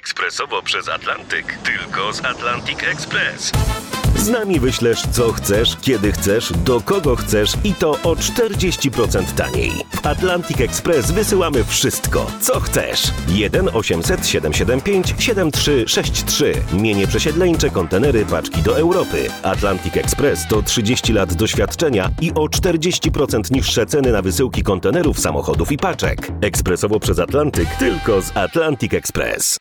Ekspresowo przez Atlantyk. Tylko z Atlantic Express. Z nami wyślesz co chcesz, kiedy chcesz, do kogo chcesz i to o 40% taniej. W Atlantic Express wysyłamy wszystko, co chcesz. 1 800 775 7363. Mienie przesiedleńcze, kontenery, paczki do Europy. Atlantic Express to 30 lat doświadczenia i o 40% niższe ceny na wysyłki kontenerów, samochodów i paczek. Ekspresowo przez Atlantyk, tylko z Atlantic Express.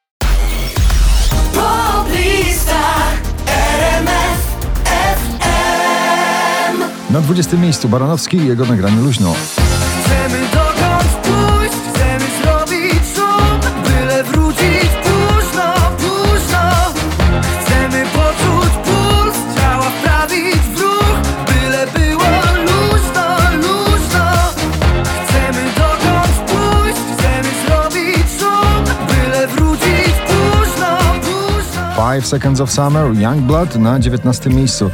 Na 20. miejscu Baranowski i jego nagranie Luźno. Chcemy dokąd pójść, chcemy zrobić szum, byle wrócić późno, późno. Chcemy poczuć puls, ciała wprawić w ruch, byle było luźno, luźno. Chcemy dokąd pójść, chcemy zrobić szum, byle wrócić późno, późno. 5 Seconds of Summer, Youngblood na 19. miejscu.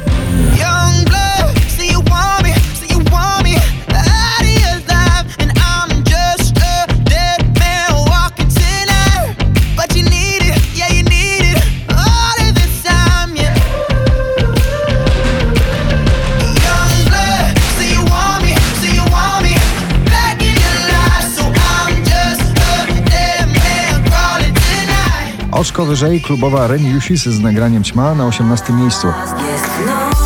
Oczko wyżej klubowa Reni Jusis z nagraniem Ćma na 18. miejscu. Jest noc,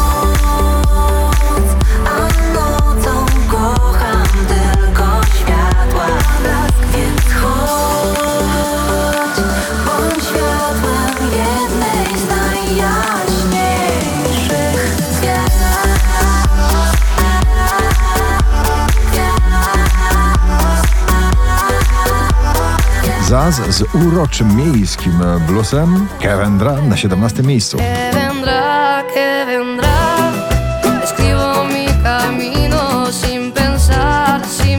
a nocą kocham tylko światła blask, więc chodź, bądź światłem jednej z najjaśniejszych gwiazd. Zaz z uroczym miejskim bluesem Kevendra na 17. miejscu. Que vendrá, escribo mi camino sin pensar,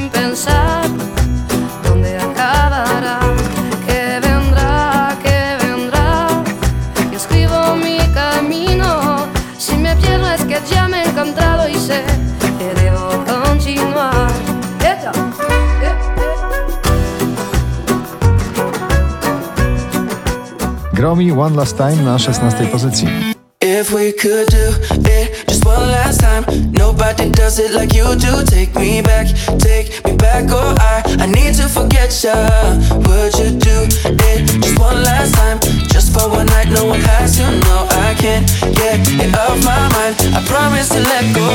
dónde acabará. Que vendrá, y escribo mi camino, si me pierdo es que ya me he encontrado y sé que debo continuar. Gromi One Last Time na 16. pozycji. If we could do it just one last time, nobody does it like you do. Take me back, oh I need to forget ya. Would you do it just one last time, just for one night? No one has to know. I can't get it off my mind. I promise to let go.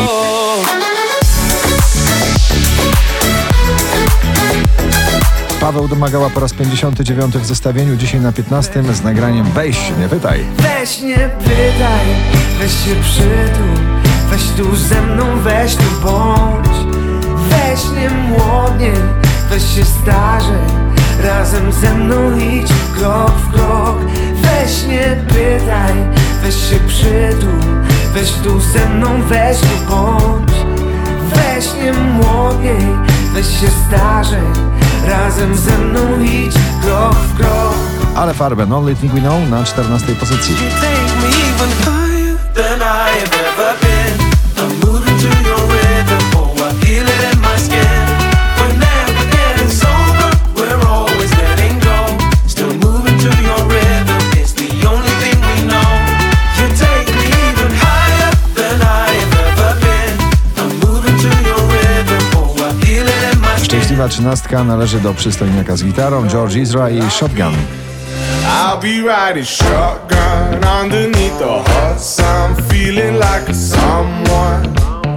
Paweł Domagała po raz 59 w zestawieniu, dzisiaj na 15 z nagraniem Weź, nie pytaj. Weź nie pytaj, weź się przytul, weź tu ze mną, weź tu bądź. Weź nie młodnie, weź się starzej, razem ze mną idź krok w krok. Weź nie pytaj, weź się przytul, weź tu ze mną, weź tu bądź. Weź nie młodniej, weź się starzej, razem ze mną idź krok w krok. Ale Farben, Only Thing We Know na 14. pozycji. Szczęśliwa 13 należy do przystojniaka z gitarą, George Ezra i Shotgun. I'll be riding shotgun underneath the hot sun, feeling like a someone.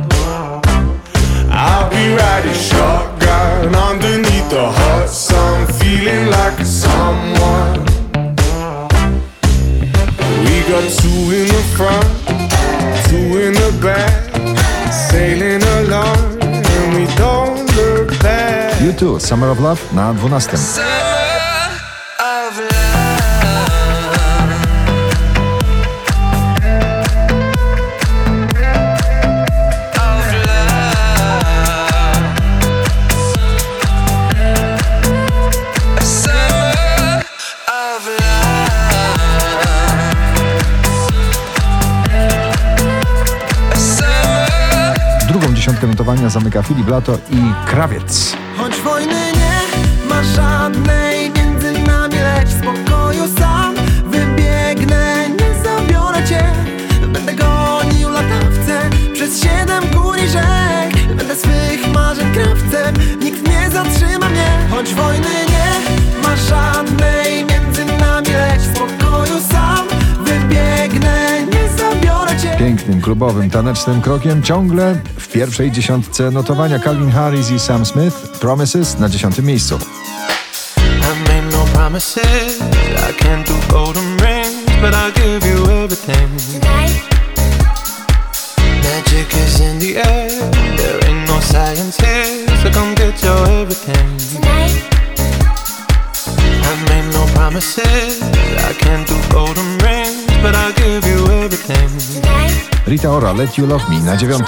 I'll be riding shotgun underneath the hot sun, feeling like a someone. We got two in the front, two in the back, sailing along and we don't look back. U2, Summer of Love na 12. Drugą dziesiątkę notowania zamyka Filip Lato i Krawiec. Choć wojny nie ma żadnej między nami, lecz spokoju klubowym, tanecznym krokiem ciągle w pierwszej dziesiątce notowania. Calvin Harris i Sam Smith, Promises na 10. miejscu. I made no promises, I can't do golden rings, but I'll give you everything. Magic is in the air, there ain't no science here, so come get your everything. I made no promises, I can't do golden rings, but I'll give you everything. Rita Ora, Let You Love Me na 9.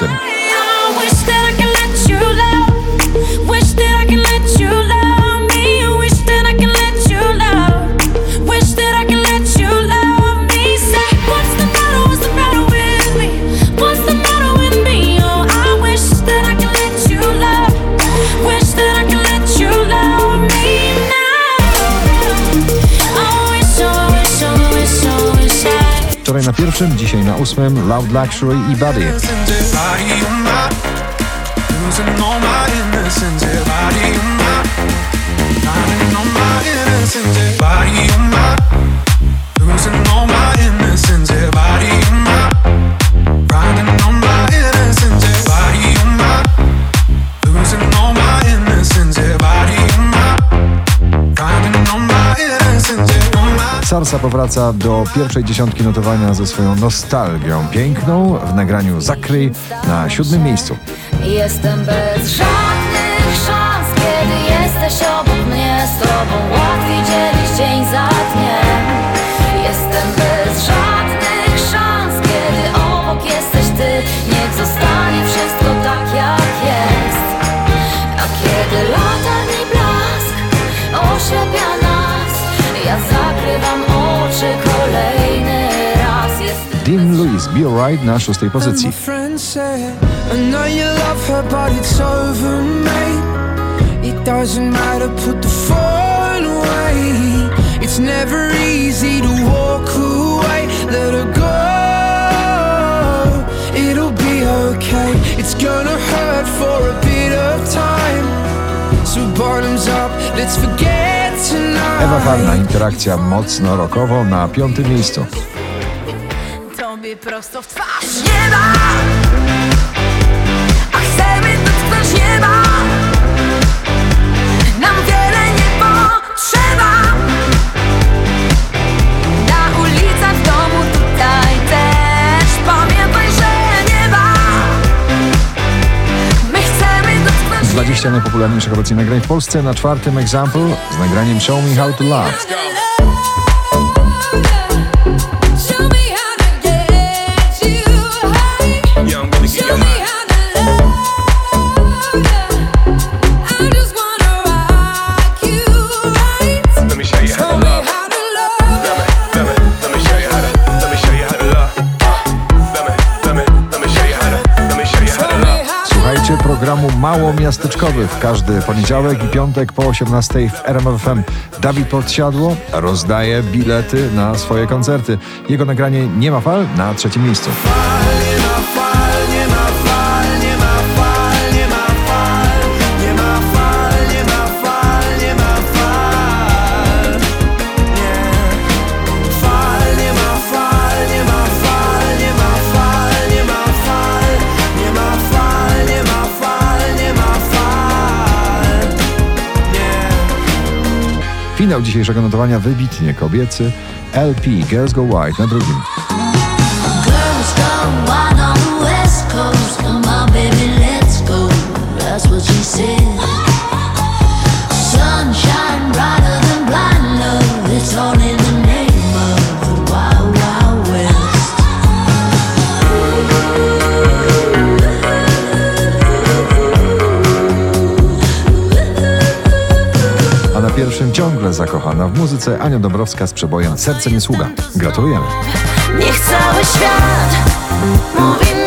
Wczoraj na 1, dzisiaj na 8 Loud Luxury i Buddy. Sarsa powraca do pierwszej dziesiątki notowania ze swoją nostalgią piękną w nagraniu Zakryj na 7. miejscu. Jestem bez żadnych szans, kiedy jesteś obok mnie. Z tobą łatwiej dzielić dzień za dniem. Jestem bez żadnych szans, kiedy obok jesteś ty. Niech zostanie wszystko tak jak jest. A kiedy latarni blask oślepia nas, ja zakrywam oczy kolejny raz. Dean Lewis, Be Alright na 6. pozycji. I know you love her, but it's over, mate. It doesn't matter, put the phone away. It's never easy to walk away. Let her go, it'll be okay. It's gonna hurt for a bit of time. So bottoms up, let's forget tonight. Ewa Farna, interakcja mocno rockowo na 5. miejscu. Tobie prosto w twarz nieba, a chcemy dotknąć nieba. Nam wiele nie potrzeba. Na ulicach, w domu, tutaj też. Pamiętaj, że nieba my chcemy dotknąć 20 najpopularniejszych obecnie nagrań w Polsce. Na 4. Example z nagraniem Show Me How to Love. Słuchajcie programu Mało Miasteczkowy w każdy poniedziałek i piątek po 18 w RMF FM. Dawid Podsiadło rozdaje bilety na swoje koncerty. Jego nagranie Nie ma fal na 3. miejscu. Finał dzisiejszego notowania wybitnie kobiecy. LP Girls Go White na 2. A na 1 ciągle zakochana w muzyce Ania Dąbrowska z przebojem Serce nie sługa. Gratulujemy. Niech cały świat mówi